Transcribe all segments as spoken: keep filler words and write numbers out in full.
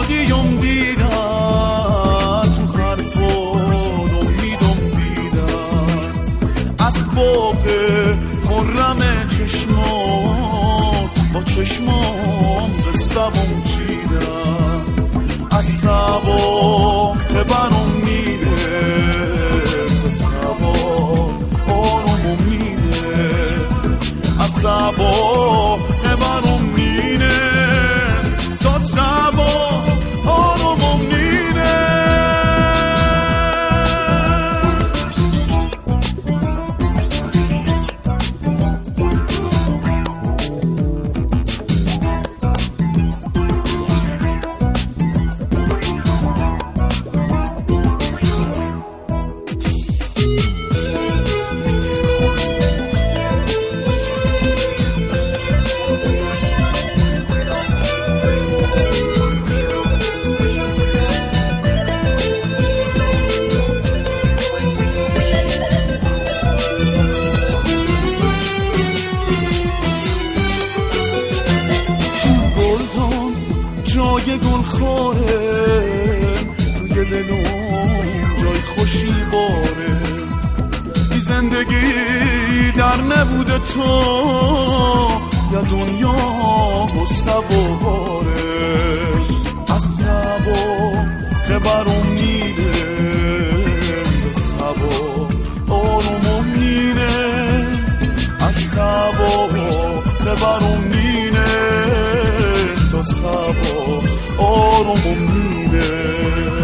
شادیم دیدن تو حرفان امیدم دیدن از باغ خرم چشمان با چشمان قصه‌ام چیدن از سبا که برام میره سبا آرامم میره از سبا که برام میره تا سبا آرامم میره جای گل خواره توی دلم جای خوشی باره بی زندگی در نبوده تو یا دنیا غصه و باره از سبا که برام میره به سبا آرومم میره از سبا که برام میره تا سبا آرومم میره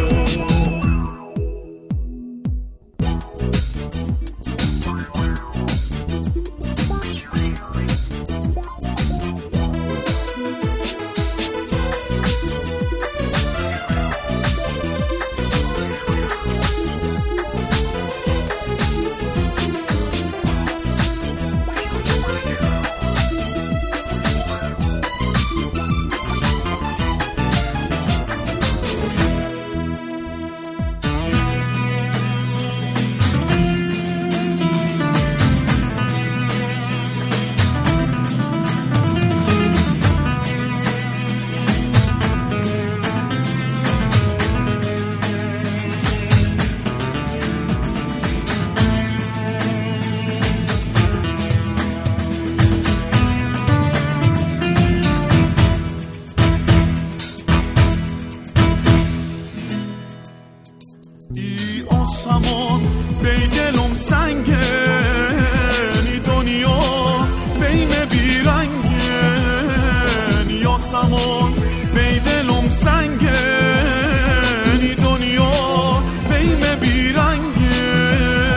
ای آسمان بی دلم سنگه ای دنیا بیم بیرنگه ای آسمان بی دلم سنگه ای دنیا بیم بیرنگه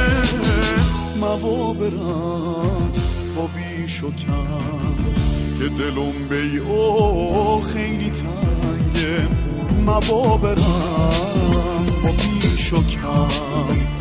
موا برم با بیش و کم که دلم بی او خیلی تنگه موا برم با بیش و کم